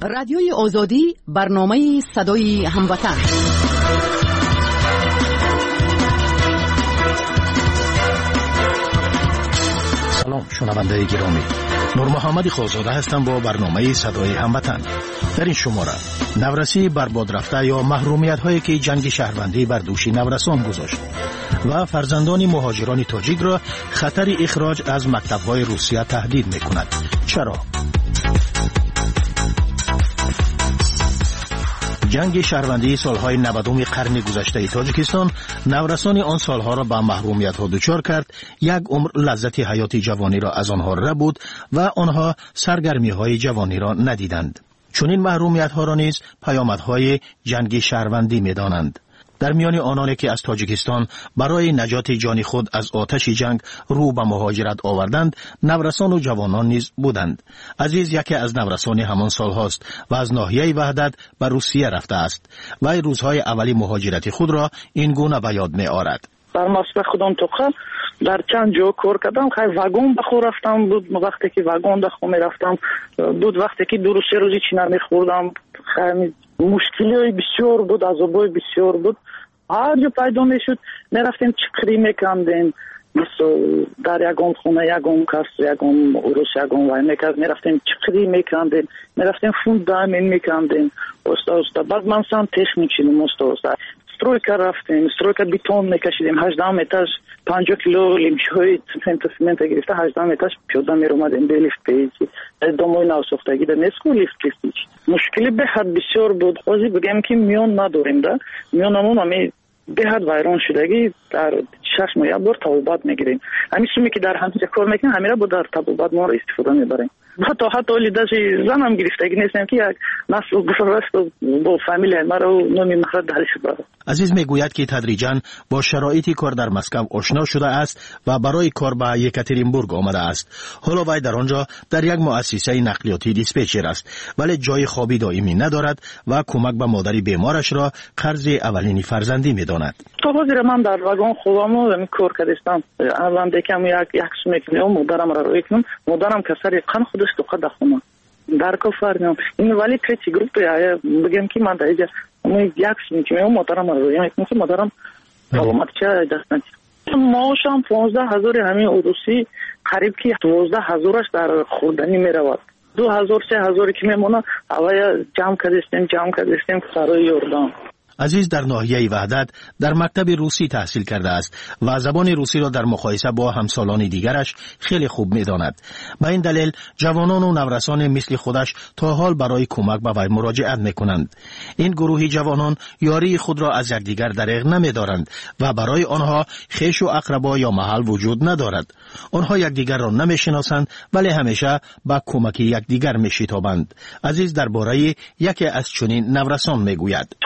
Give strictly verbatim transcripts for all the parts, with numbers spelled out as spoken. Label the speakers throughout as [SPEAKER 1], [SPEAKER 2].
[SPEAKER 1] رادیوی آزادی برنامه صدای هموطن.
[SPEAKER 2] سلام شنونده گرامی، نور محمد خازاده هستم با برنامه صدای هموطن. در این شماره نورسی برباد رفته یا محرومیت هایی که جنگ شهروندی بر دوش نورسان گذاشت و فرزندان مهاجران تاجیک را خطر اخراج از مکتب‌های روسیه تهدید می‌کند. چرا؟ جنگ شهروندی سالهای نودم قرن گذشته تاجیکستان نورسان آن سالها را به محرومیت‌ها دچار کرد. یک عمر لذت حیات جوانی را از آنها ربود و آنها سرگرمی‌های جوانی را ندیدند. چون این محرومیت‌ها را نیز پیامدهای جنگ شهروندی می‌دانند. در میان آنانی که از تاجیکستان برای نجات جان خود از آتش جنگ رو به مهاجرت آوردند، نورسان و جوانان نیز بودند. عزیز یکی از نورسان همان سال هاست و از ناحیه وحدت به روسیه رفته است و روزهای اولی مهاجرت خود را این گونه به یاد می آورد.
[SPEAKER 3] در مسئله خودم توقع در چند جا کار کردم، خیلی واگن بخور رفتم بود، وقتی که واگن دخو می رفتم بود، وقتی که دو سه روزی چینا می خوردم خیلی مشکلی بسیار بود، عذابای بسیار بود. هر جا پیدا می شد می رفتیم چکری می کندیم، مثل در یکم خونه یکم کس یکم روز یکم وای می کرد، می رفتیم چکری می کندیم، می رفتیم فوند دامین می کندیم. استا استا بعد من سام تش می چینیم استا استا سтройка رفتیم، سтройка بیتون می کشیدیم، هجده متر پنجاه کیلو لیمچه‌های سمنت سمنت گرفته هجده متر پیاده می اومدیم به لیفت پیچی از دمای نو ساختگی در نسکو لیفت پیچ. مشکلی به حد بسیار بود. خواهی بگم که میان نداریم ده میانمون همی به حد ویران شدگی در شش ماه یک بار توبات میگیریم. همین سومی که در همینجا کار میکنیم همین را با در توبات ما را استفاده میبریم. حتی حتی لیداشی زنم گرفتگی نیستم که یک نسل گفرست با فامیلی ما را نمی مخرج دارش بره.
[SPEAKER 2] عزیز میگوید که تدریجاً با شرایط کار در مسکو آشنا شده است و برای کار به یکاترینبورگ آمده است. حالا وی در آنجا در یک مؤسسه نقلیاتی دیسپچر است، ولی جای خوابی دائمی ندارد و کمک به مادری بیمارش را قرض اولین فرزندی میداند.
[SPEAKER 3] تا حاضر من در واگن خوابم و کار کردم. الان دیگه یک یک میکنم، مادرم را روی کنم، مادرم کسری قن خودش تو قد خونه. در کافرنم این ولی تریتی گروپ یا بگم که من دیگه من یک میکنم، مادرم را روی میکنم، مادرم سلامت چه دست نمیشه. ماشام پانزده هزار همین روسی قریب که دوازده هزارش در خوردنی میرود. دو هزار سه هزاری که میمونه اوای جمع کردیم جمع کردیم سرای یوردان.
[SPEAKER 2] عزیز در ناحیه وحدت در مکتب روسی تحصیل کرده است و زبان روسی را در مقایسه با همسالان دیگرش خیلی خوب می‌داند. به این دلیل جوانان و نورسان مثل خودش تا حال برای کمک به وی مراجعت می‌کنند. این گروه جوانان یاری خود را از یکدیگر دریغ نمی‌دارند و برای آنها خویش و اقربا یا محل وجود ندارد. آنها یکدیگر را نمی‌شناسند ولی همیشه با کمک یکدیگر می‌شتابند. عزیز درباره یکی از چنین نورسان می‌گوید.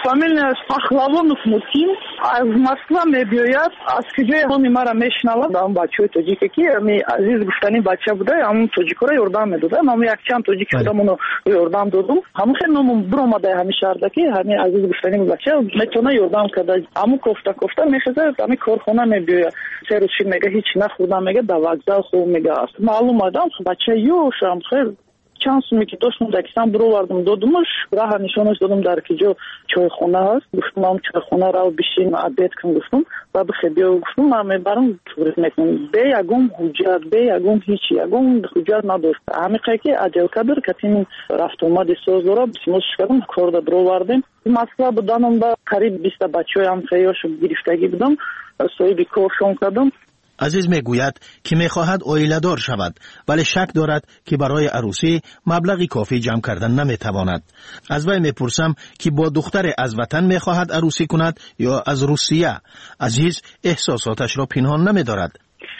[SPEAKER 3] از پخلوان مطمئن از مسئله میبیاید از کجای همی مرا میشنود هم بچه های توجیکه که همی عزیز گفتنی بچه بوده هم توجیکو را یردام میدوده هم یک چند توجیک بودم اونو یردام دادم همون خیلی نمون برامده همی شرده که همی عزیز گفتنی بچه میتونه یردام کرده همون کفته کفته میخوزه همی کارخونه میبیاید سه روز چی میگه هیچ نخوردم میگه در وقزل خوب میگه است معلوم آدم بچه یوش هم خیلی چند سومی که داشتم دکستان برو وردم دادمش راه نشانش دادم در کجا چای خونه هست گفتم هم چای خونه را بشین عبیت کن گفتم و بخی بیا گفتم من میبرم توریت میکنم به یکم حجت به یکم هیچی یکم حجت نداشت همیقه که عجل کدر کتیم رفت اومد سوز دارم بسیموزش کردم کار دا برو وردیم مسئله بودنم با قریب بیست بچه های هم خیارش گرفتگی بودم صاحبی کارشون کردم.
[SPEAKER 2] عزیز میگوید که میخواهد عائله دار شود ولی شک دارد که برای عروسی مبلغی کافی جمع کردن نمیتواند. از وی میپرسم که با دختر از وطن میخواهد عروسی کند یا از روسیه. عزیز احساساتش را پنهان نمیدارد.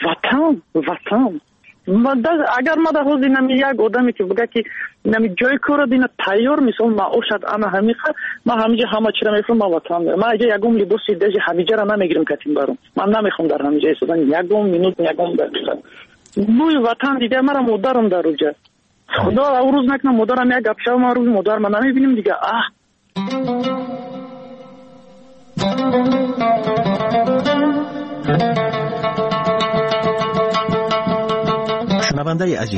[SPEAKER 3] وطن وطن اگر ما در حوزی نمی یک آدمی که بگه که نمی جای کار دینه تیار مثال ما اوشد انا همیخه ما همیجه همه چی را میفرم ما وطن دارم ما اگه یکم لباسی دیجه همیجه را نمیگیرم کتیم برام من نمیخوام در همیجه ایستادن یکم مینوت یکم دارم بوی وطن دیگه مرا مادرم در روجه خدا او روز نکنم مادرم یک گپ شو ما روز مادر من نمیبینیم دیگه اه
[SPEAKER 2] شنونده عزیز،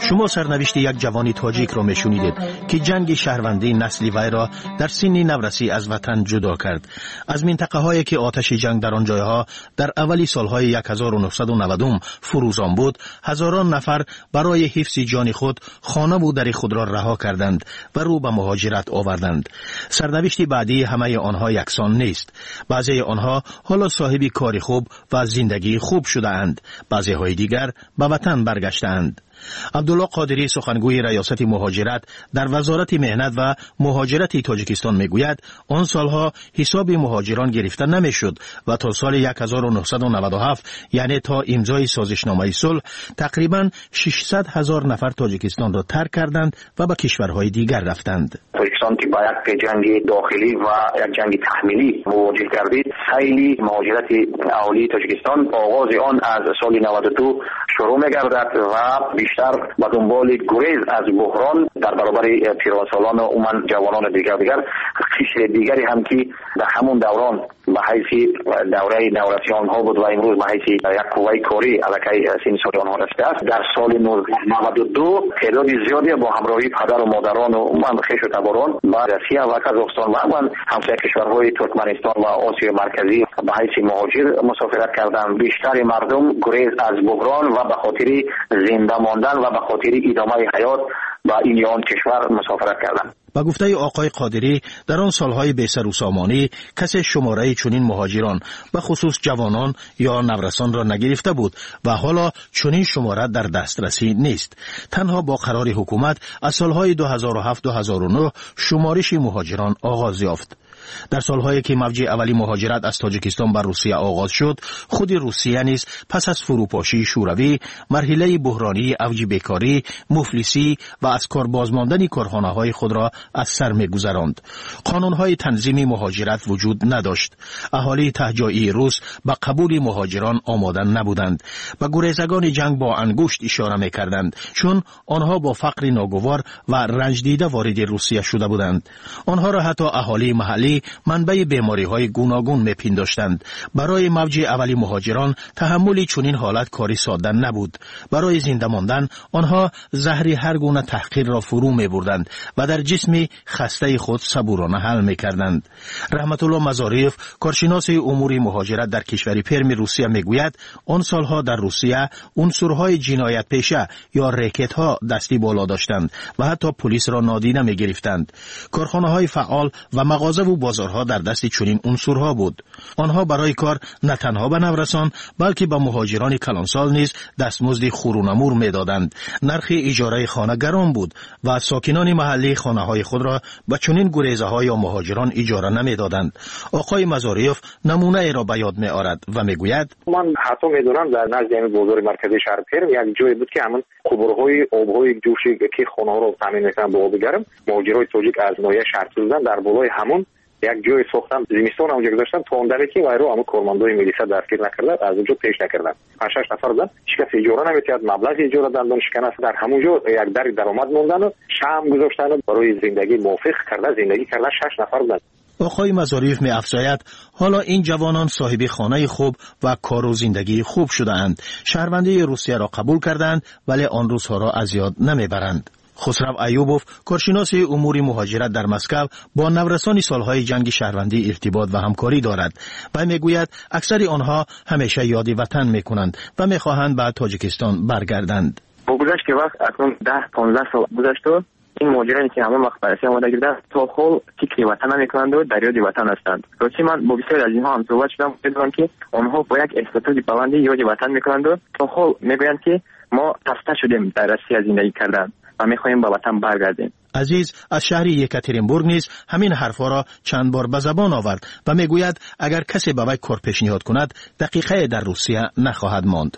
[SPEAKER 2] شما سرنوشت یک جوانی تاجیک را میشنیدید که جنگ شهروندی نسلی وی را در سن نورسی از وطن جدا کرد. از منطقه هایی که آتش جنگ در آن جایها در اولی سالهای هزار و نهصد و نود فروزان بود، هزاران نفر برای حفظ جان خود خانه و در خود را رها کردند و رو به مهاجرت آوردند. سرنوشت بعدی همه آنها یکسان نیست. بعضی آنها حالا صاحب کار خوب و زندگی خوب شده اند، بعضی های دیگر به وطن برگشتند. عبدالله قادری سخنگوی ریاست مهاجرت در وزارت مهنت و مهاجرت تاجیکستان میگوید آن سالها حساب مهاجران گرفته نمیشد و تا سال هزار و نهصد و نود و هفت یعنی تا امضای سازشنامه صلح تقریبا ششصد هزار نفر تاجیکستان را ترک کردند و به کشورهای دیگر رفتند.
[SPEAKER 4] تاجیکستان که با یک جنگ داخلی و یک جنگ تحمیلی مواجه گردید، سیل مهاجرت اهالی تاجیکستان آغاز آن از سال نود و دو شروع می‌گردد و بیشتر به دنبال گریز از بحران در برابر پیرسالان و عموما جوانان دیگر دیگر قشر دیگری هم که در همون دوران به حیث دوره نورسی آنها بود و امروز به حیث یک قوه کاری علیه سن سال آنها رسیده است. در سال نود و دو تعداد زیادی با همراهی پدر و مادران و عموما خویش و تباران به روسیه و قزاقستان و عموما همسایه کشورهای ترکمنستان و آسیا مرکزی به حیث مهاجر مسافرت کردند. بیشتر مردم گریز از بحران و به خاطر زنده ماندن و به خاطر ادامه حیات با این آن کشور مسافرت کردند.
[SPEAKER 2] با گفته آقای قادری در آن سالهای بیسر و سامانی کسی شماره چنین مهاجران به خصوص جوانان یا نورسان را نگرفته بود و حالا چنین شماره در دسترسی نیست. تنها با قرار حکومت از سالهای دو هزار و هفت تا دو هزار و نه شمارش مهاجران آغاز یافت. در سالهایی که موج اولی مهاجرت از تاجیکستان بر روسیه آغاز شد، خود روسیه نیز پس از فروپاشی شوروی مرحله بحرانی اوج بیکاری، مفلسی و از کار بازماندن کارخانه‌های خود را از سر می‌گذراند. قانون‌های تنظیم مهاجرت وجود نداشت. اهالی تهجایی روس به قبول مهاجران آماده نبودند. به گریزگان جنگ با انگشت اشاره می‌کردند، چون آنها با فقر ناگوار و رنج دیده وارد روسیه شده بودند. آنها را حتی اهالی محلی منبع بیماری‌های گوناگون می‌پنداشتند. برای موج اولی مهاجران تحمل چنین حالت کاری ساده نبود. برای زنده ماندن آنها زهر هر گونه تحقیر را فرو می‌بردند و در جسم خسته خود صبورانه حل می‌کردند. رحمت الله مزاریف، کارشناس امور مهاجرت در کشور پرم روسیه میگوید آن سالها در روسیه عنصرهای جنایت پیشه یا ریکت‌ها دستی بالا داشتند و حتی پلیس را نادیده می‌گرفتند. کارخانه‌های فعال و مغازه و بازارها در دست چنین عنصرها بود. آنها برای کار نه تنها به نورسان بلکه به مهاجران کلانسال نیز دستمزد خورونمور میدادند. نرخ اجاره خانه گران بود و ساکنان محلی خانه‌های خود را به چنین گریزه‌های یا مهاجران اجاره نمیدادند. آقای مزاریف نمونه ای را به یاد می‌آورد و میگوید
[SPEAKER 5] من حتی میدونم در نزد بازار مرکزی شهر پرم یک جایی بود که همون قبرهای آبهای جوشی که خانه‌ها را تامین می‌کردن با آب گرم، مهاجرای تاجیک از ناحیه شهر سوزن در بالای همون یک جای ساختن زمستان اونجا گذاشتن تا اون دلیل که وایرو همون کارمندای ملیسا دستگیر نکردن، از اونجا پیش نکردن. پنج شش نفر بودن، هیچ کس اجاره نمی‌کرد، مبلغ اجاره دادن شکن است در همونجا یک در درآمد موندن و شام گذاشتن برای زندگی موافق کرده زندگی کردن شش نفر بودن.
[SPEAKER 2] آقای مزاریف می افزاید حالا این جوانان صاحب خانه خوب و کار و زندگی خوب شده اند. شهروندی روسیه را قبول کردند ولی آن روزها را از یاد نمیبرند. خسرو ایوبوف، کارشناس امور مهاجرت در مسکو، با نورسان سالهای جنگ شهروندی ارتباط و همکاری دارد و میگوید اکثر آنها همیشه یاد وطن میکنند و میخواهند به تاجیکستان برگردند.
[SPEAKER 6] با گذشت که وقت اکنون ده پانزده سال گذشت و این مهاجرانی که همون وقت بررسی آماده گردن تا خود فکر وطن نمیکنند و در یاد وطن هستند. راستش من با بسیاری از اینها هم صحبت شدم، میدونم که آنها با یک احساسات بلندی یاد وطن میکنند و تا خود میگویند که ما خسته شدیم در روسیه زندگی کردن و میخواهیم به وطن برگردیم.
[SPEAKER 2] عزیز از شهر یکاترینبورگ نیز همین حرفا را چند بار به زبان آورد و میگوید اگر کسی به وی کار پیشنهاد کند دقیقه در روسیه نخواهد ماند.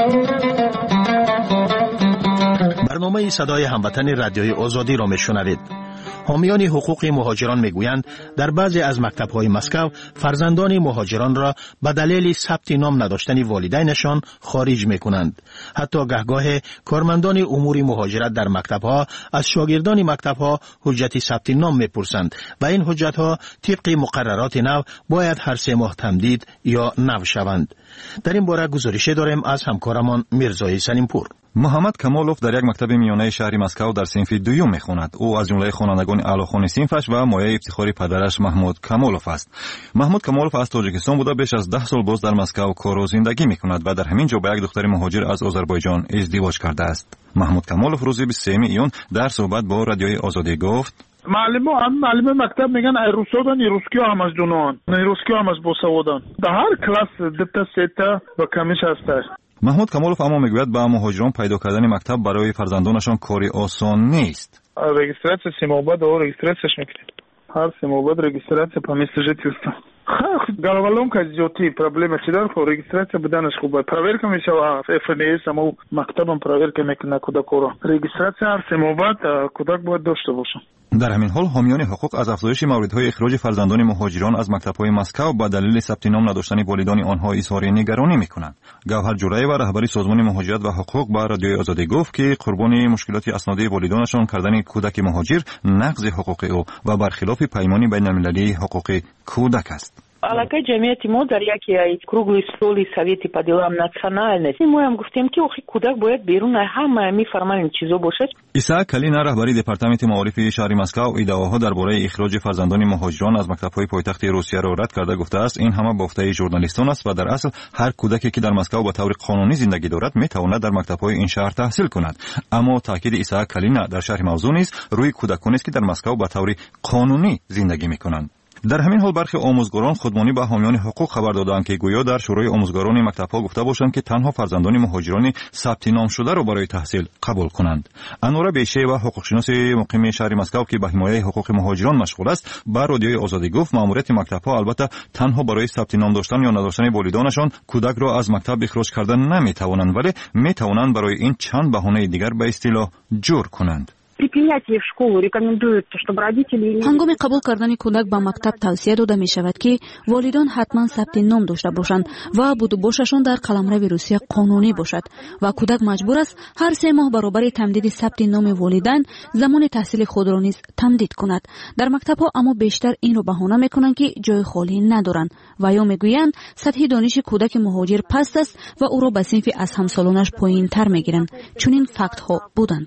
[SPEAKER 2] برنامه صدای هموطن رادیوی آزادی را میشنوید. حامیان حقوق مهاجران میگویند در بعضی از مکتب‌های مسکو فرزندان مهاجران را به دلیل ثبت نام نداشتن والدینشان خارج میکنند. حتی گهگاه کارمندان امور مهاجرت در مکتب‌ها از شاگردان مکتب‌ها حجت ثبت نام میپرسند و این حجت‌ها طبق مقررات نو باید هر سه ماه تمدید یا نو شوند. در این باره گزارشی داریم از همکارمان میرزای سلیمپور.
[SPEAKER 7] محمد کمالوف در یک مکتب میانه شهر مسکو در صنف دوم میخواند. او از جمله خوانندگان اعلیخوان صنفش و مایه افتخاری پدرش محمود کمالوف است. محمود کمالوف از تاجیکستان بوده بیش از ده سال باز در مسکو کار و زندگی میکند و در همین جا با یک دختر مهاجر از آذربایجان ازدواج کرده است. محمود کمالوف روز بیست و سوم ایون در صحبت با رادیوی آزادی گفت:
[SPEAKER 8] معلم هم معلم مکتب میگن ای روسودان ای روسکی هم از دونان ای روسکی هم از بوسودان در هر کلاس دتا ستا و کمیش هست.
[SPEAKER 7] محمود کمالوف اما میگوید با مهاجران پیدا کردن مکتب برای فرزندانشان کاری آسان نیست.
[SPEAKER 8] رجیستراسی سیموباد و رجیستراسیش میکنید. هر سیموباد رجیستراسی по месту жительства. Головоломка идёти, проблема чидар, ко регистрация буданаш хуба. Проверка мешава эф эн эс, ама мактабам проверка мекуна куда коро. Регистрация ар семобад кудак бояд дошта боша.
[SPEAKER 7] در همین حال حامیان حقوق از افزایش موردهای اخراج فرزندان مهاجران از مکتب‌های مسکو با دلیل ثبت نام نداشتن والدین آنها اظهار نگرانی می‌کنند. گوهر جولایی و رهبری سازمان مهاجرت و حقوق با رادیوی آزادی گفت که قربانی مشکلات اسنادی والدینشان کردن کودک مهاجر نقض حقوق او و برخلاف پیمان بین‌المللی حقوق کودک است.
[SPEAKER 9] Алакай ҷамъияти мо дар яке кругли столи совети по делам национальности мо ҳам гуфтем ки охи кӯдак бояд берун ҳама мефарманин чизо бошад.
[SPEAKER 7] исаак калина раҳбари департаменти маорифи шаҳри маскав иддаоҳо дар бораи ихроҷи фарзандони муҳоҷирон аз мактабҳои пойтахти русияро рад карда гуфтааст ин ҳама бофтаи журналистон аст ва дар асл ҳар кӯдаке ки дар маскав ба таври қонунӣ зиндагӣ дорад метавонад дар мактабҳои ин шаҳр таҳсил кунад. аммо таъкиди исаак калина дар шарҳи мавзӯъ низ рӯи кӯдаконест ки дар маскав ба таври қонунӣ зиндагӣ мекунанд. در همین حال برخی آموزگاران خودمانی به حامیان حقوق خبر دادند که گویا در شورای آموزگاران مکتب‌ها گفته باشند که تنها فرزندان مهاجران ثبت نام شده را برای تحصیل قبول کنند. انوره بیشه و حقوقشناس مقیم شهر مسکو که به حمایت حقوق مهاجران مشغول است، با رادیوی آزادی گفت ماموریت مکتب‌ها البته تنها برای ثبت نام داشتن یا نداشتن والدینشان کودک را از مکتب اخراج کردن نمی‌توانند، ولی می‌توانند برای این چند بهانه دیگر به اصطلاح جور کنند.
[SPEAKER 10] ҳангоми қабул кардани кӯдак ба мактаб тавсия дода мешавад ки волидон ҳатман сабти ном дошта бошанд ва будубошашон дар қаламрави русия қонунӣ бошад ва кӯдак маҷбур аст ҳар се моҳ баробари тамдиди сабти номи волидайн замони таҳсили худро низ тамдид кунад. дар мактабҳо аммо бештар инро баҳона мекунанд ки ҷои холӣ надоранд ва ё мегӯянд сатҳи дониши кӯдаки муҳоҷир паст аст ва ӯро ба синфи аз ҳамсолонаш поинтар мегиранд. чунин фактҳо буданд.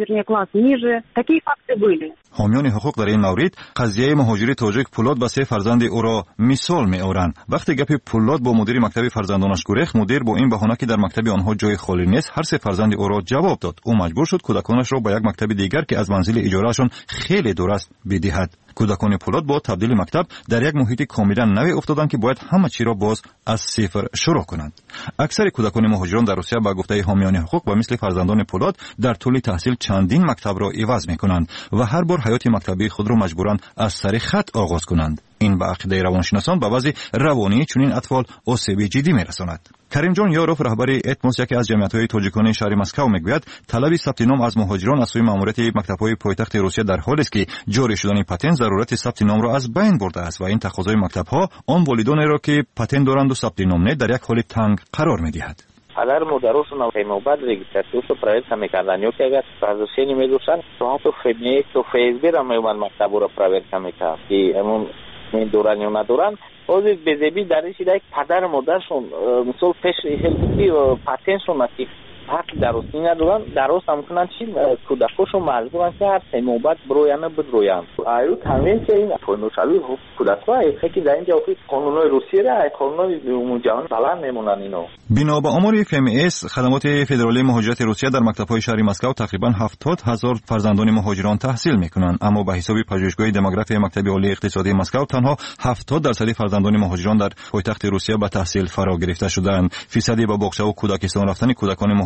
[SPEAKER 9] Такие факты были.
[SPEAKER 7] حامیان حقوق در این مورد قضیه مهاجر تاجیک پولاد با سه فرزند او را مثال می‌آورند. وقتی گپ پولاد با مدیر مکتب فرزندانش گریخت، مدیر با این بهانه که در مکتب آنها جای خالی نیست هر سه فرزند او را جواب داد. او مجبور شد کودکانش را به یک مکتب دیگر که از منزل اجارهشان خیلی دور است بدهد. کودکان پولاد با تبدیل مکتب در یک محیط کاملا نوی افتادند که باید همه چی را باز از صفر شروع کنند. اکثر کودکان مهاجران در روسیه با گفته حامیان حقوق و مثل فرزندان پولاد در طول تحصیل چندین مکتب را عوض می‌کنند و هر بار حیات مکتبی خود را مجبورند از سر خط آغاز کنند. این به عقیده روانشناسان به وضع روانی چنین اطفال آسیب جدی می‌رساند. کریم جان یاروف رهبر اتموس یکی از جمعیت‌های تاجیکان شهر مسکو میگوید طلب ثبت نام از مهاجران از سوی ماموریت مکتب‌های پایتخت روسیه در حالی است که جاری شدن پتن ضرورت ثبت نام را از بین برده است و این تقاضای مکتب‌ها آن والدانی را که پتن دارند و ثبت نام نه در یک حال تنگ قرار می‌دهد.
[SPEAKER 11] اگر مدرسون و پیموباد رجیستراسیون رو پرویر می‌کردن یا که اگر فرزندانی می‌داشتن تو تو فیبنی تو فیسبوک را میومد مکتب رو پرویر می‌کرد که همون این دوران یا ندوران اوزی بزبی درش یک پدر مادرشون مثلا پیش هلپی پاتنشون نتی حق درستی ندارن درست هم کنن چی کودکاشون مجبورن که هر سه نوبت برویان بدرویان آیو تامین که این پونوشالی کودک‌ها که در اینجا اوکی قانونهای روسیه را قانونهای جهان بلند نمونن اینو.
[SPEAKER 7] بنا به آمار اف ام اس خدمات فدرالی مهاجرت روسیه در مکتب‌های شهر مسکو تقریبا هفتاد هزار فرزندان مهاجران تحصیل می‌کنند، اما به حساب پژوهشگاه دموگرافی مکتب عالی اقتصادی مسکو تنها هفتاد درصد فرزندان مهاجران در پایتخت روسیه به تحصیل فرا گرفته شدند. فیصدی به باغچه و کودکستان رفتن کودکان مهاجران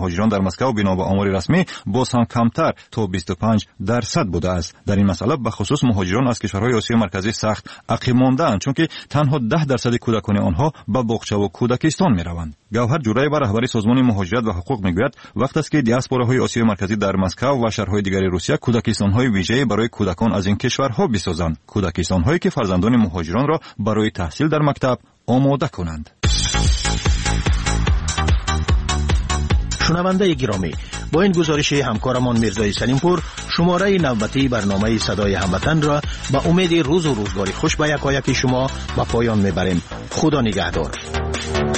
[SPEAKER 7] مهاجران در مسکو بنا به آمار رسمی باز هم کمتر تا بیست و پنج درصد بوده است. در این مسئله به خصوص مهاجران از کشورهای آسیای مرکزی سخت عقب مانده‌اند، چون که تنها ده درصد کودکان آنها به باغچه و کودکستان می‌روند. گوهر جورایبا رهبر سازمان مهاجرت و حقوق میگوید وقت است که دیاسپوراهای آسیای مرکزی در مسکو و شهرهای دیگر روسیه کودکستان‌های ویژه برای کودکان از این کشورها بسازند، کودکستان‌هایی که فرزندان مهاجران را برای تحصیل در مکتب آماده کنند.
[SPEAKER 2] شنونده گرامی، با این گزارش همکارمان میرزای سلیمپور شماره نوبتی برنامه صدای هموطن را به امید روز و روزگاری خوش به یکایک شما به پایان میبریم. خدا نگهدار.